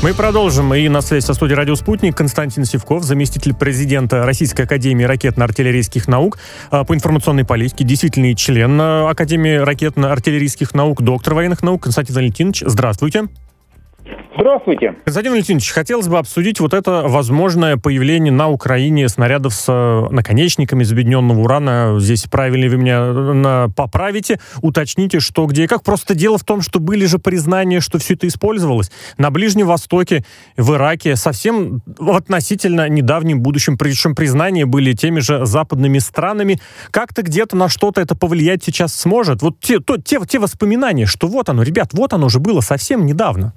Мы продолжим. И на связи со студией «Радио Спутник» Константин Сивков, заместитель президента Российской академии ракетно-артиллерийских наук по информационной политике, действительный член Академии ракетно-артиллерийских наук, доктор военных наук. Константин Валентинович, здравствуйте. Здравствуйте. Константин Валентинович, хотелось бы обсудить вот это возможное появление на Украине снарядов с наконечниками из объединенного урана. Здесь правильно вы меня поправите, уточните, что, где и как. Просто дело в том, что были же признания, что все это использовалось на Ближнем Востоке, в Ираке, совсем в относительно недавнем будущем. Причем признания были теми же западными странами. Как-то где-то на что-то это повлиять сейчас сможет? Вот те воспоминания, что вот оно, ребят, вот оно же было совсем недавно.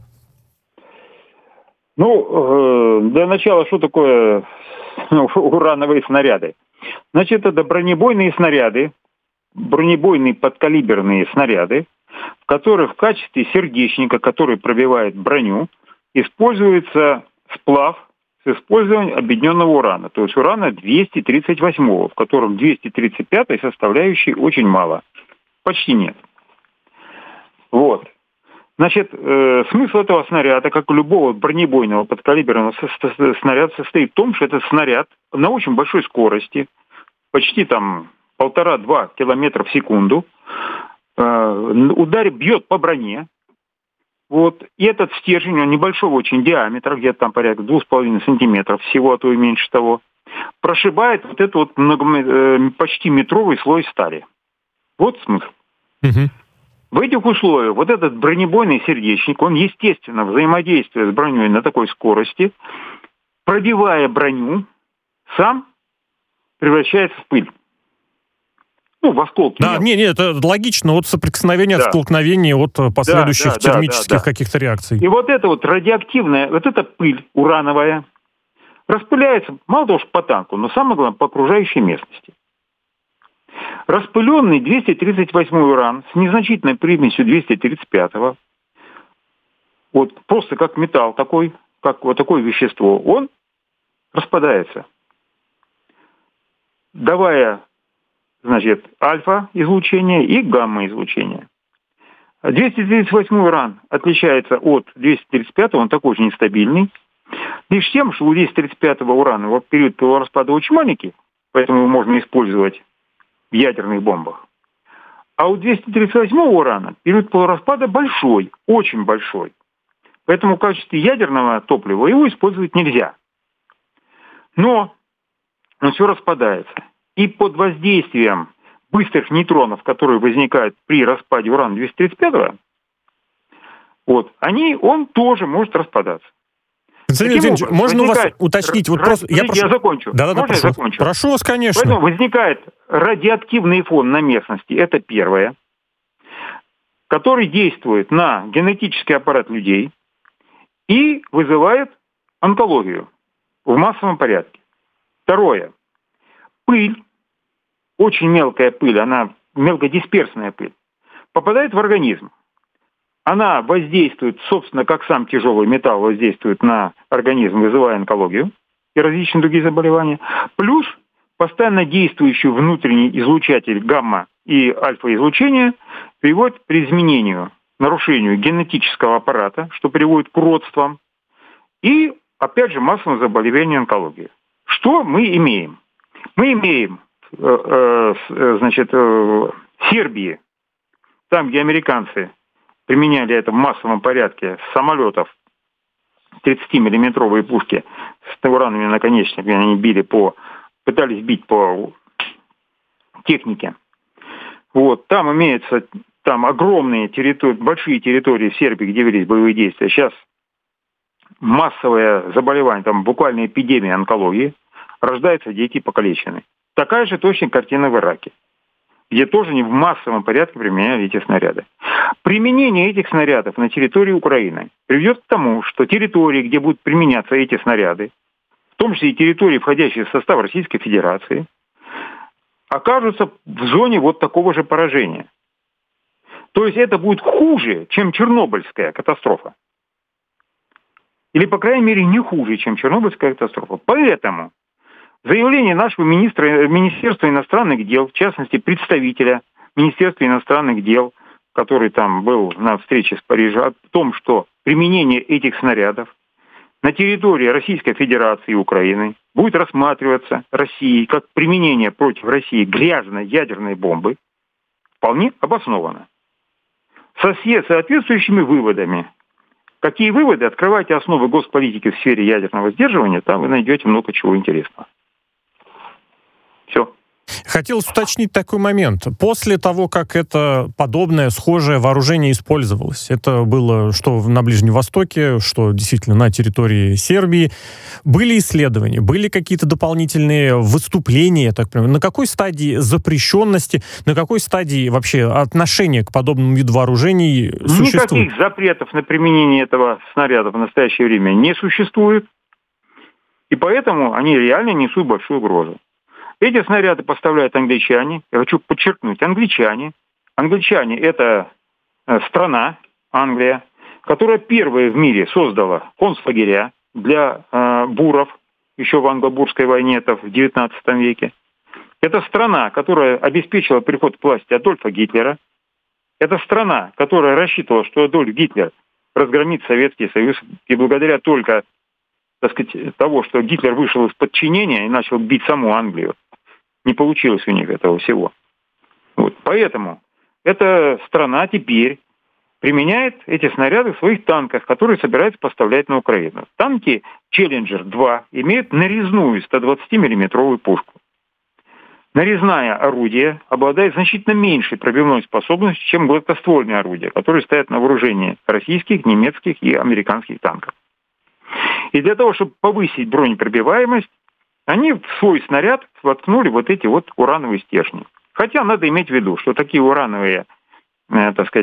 Для начала, что такое урановые снаряды? Значит, это бронебойные снаряды, бронебойные подкалиберные снаряды, в которых в качестве сердечника, который пробивает броню, используется сплав с использованием объединенного урана. То есть урана 238, в котором 235 составляющей очень мало. Почти нет. Вот. Значит, смысл этого снаряда, как у любого бронебойного подкалиберного снаряда, состоит в том, что этот снаряд на очень большой скорости, почти там 1,5-2 километра в секунду, бьет по броне. Вот. И этот стержень, он небольшого очень диаметра, где-то там порядка 2,5 сантиметров всего, а то и меньше того, прошибает вот этот вот почти метровый слой стали. Вот смысл. Угу. В этих условиях вот этот бронебойный сердечник, он, естественно, взаимодействуя с броней на такой скорости, пробивая броню, сам превращается в пыль. В осколки. Да, это логично, от соприкосновения, от столкновения, от последующих термических каких-то реакций. И вот эта вот радиоактивная, вот эта пыль урановая распыляется, мало того, что по танку, но самое главное, по окружающей местности. Распыленный 238 уран с незначительной примесью 235-го, вот просто как металл такой, как вот такое вещество, он распадается, давая, значит, альфа-излучение и гамма-излучение. 238 уран отличается от 235-го, он такой же нестабильный, лишь тем, что у 235-го урана период полураспада очень маленький, поэтому его можно использовать в ядерных бомбах. А у 238-го урана период полураспада большой, очень большой. Поэтому в качестве ядерного топлива его использовать нельзя. Но он все распадается. И под воздействием быстрых нейтронов, которые возникают при распаде урана-235, он тоже может распадаться. Можно у вас уточнить? Я закончу. Можно я закончу? Прошу вас, конечно. Поэтому возникает радиоактивный фон на местности, это первое, который действует на генетический аппарат людей и вызывает онкологию в массовом порядке. Второе. Пыль, очень мелкая пыль, она мелкодисперсная пыль, попадает в организм. Она воздействует, собственно, как сам тяжелый металл воздействует на организм, вызывая онкологию и различные другие заболевания. Плюс постоянно действующий внутренний излучатель гамма и альфа-излучения приводит при изменению, нарушению генетического аппарата, что приводит к уродствам и, опять же, массовому заболеванию онкологии. Что мы имеем? Мы имеем, в Сербии, там, где американцы применяли это в массовом порядке с самолетов 30-миллиметровые пушки с уранными наконечниками, они пытались бить по технике. Там имеются огромные территории, большие территории в Сербии, где велись боевые действия. Сейчас массовое заболевание, буквально эпидемия онкологии, рождаются дети покалеченные. Такая же точно картина в Ираке, где тоже не в массовом порядке применяли эти снаряды. Применение этих снарядов на территории Украины приведет к тому, что территории, где будут применяться эти снаряды, в том числе и территории, входящие в состав Российской Федерации, окажутся в зоне такого же поражения. То есть это будет хуже, чем Чернобыльская катастрофа. Или, по крайней мере, не хуже, чем Чернобыльская катастрофа. Поэтому заявление нашего Министерства иностранных дел, в частности, представителя Министерства иностранных дел, который там был на встрече с Парижем, о том, что применение этих снарядов на территории Российской Федерации и Украины будет рассматриваться Россией как применение против России грязной ядерной бомбы, вполне обосновано. Со соответствующими выводами. Какие выводы? Открывайте основы госполитики в сфере ядерного сдерживания, там вы найдете много чего интересного. Все. Хотелось уточнить такой момент. После того, как это подобное, схожее вооружение использовалось, это было что на Ближнем Востоке, что действительно на территории Сербии, были исследования, были какие-то дополнительные выступления, я так понимаю, на какой стадии запрещенности, на какой стадии вообще отношения к подобному виду вооружений существует? Никаких запретов на применение этого снаряда в настоящее время не существует, и поэтому они реально несут большую угрозу. Эти снаряды поставляют англичане. Я хочу подчеркнуть, англичане. Англичане – это страна, Англия, которая первая в мире создала концлагеря для буров, еще в англо-бурской войне, это в XIX веке. Это страна, которая обеспечила приход к власти Адольфа Гитлера. Это страна, которая рассчитывала, что Адольф Гитлер разгромит Советский Союз, и благодаря только, так сказать, того, что Гитлер вышел из подчинения и начал бить саму Англию, не получилось у них этого всего. Вот. Поэтому эта страна теперь применяет эти снаряды в своих танках, которые собирается поставлять на Украину. Танки «Челленджер-2» имеют нарезную 120-миллиметровую пушку. Нарезное орудие обладает значительно меньшей пробивной способностью, чем гладкоствольные орудия, которые стоят на вооружении российских, немецких и американских танков. И для того, чтобы повысить бронепробиваемость, они в свой снаряд воткнули вот эти вот урановые стержни. Хотя надо иметь в виду, что такие урановые, так сказать,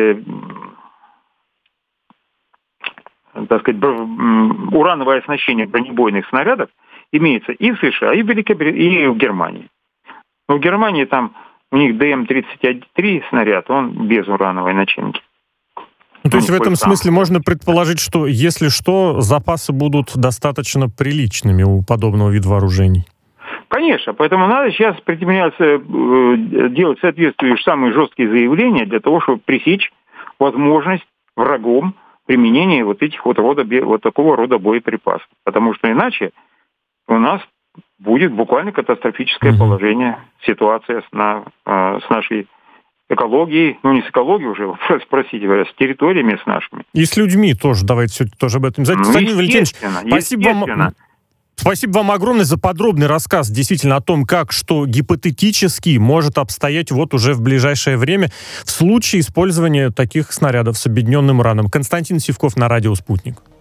урановое оснащение бронебойных снарядов имеется и в США, и в Великобритании, и в Германии. Но в Германии там у них ДМ-33 снаряд, он без урановой начинки. То есть в этом смысле можно предположить, что, если что, запасы будут достаточно приличными у подобного вида вооружений? Конечно, поэтому надо сейчас делать соответствующие самые жесткие заявления для того, чтобы пресечь возможность врагом применения вот этих вот такого рода боеприпасов. Потому что иначе у нас будет буквально катастрофическое положение, ситуация с нашей экологией, не с экологией уже, спросите, с территориями с нашими. И с людьми тоже, давайте тоже об этом. Станислав Валентинович, спасибо вам огромное за подробный рассказ действительно о том, как что гипотетически может обстоять вот уже в ближайшее время в случае использования таких снарядов с объединенным ураном. Константин Сивков на радио «Спутник».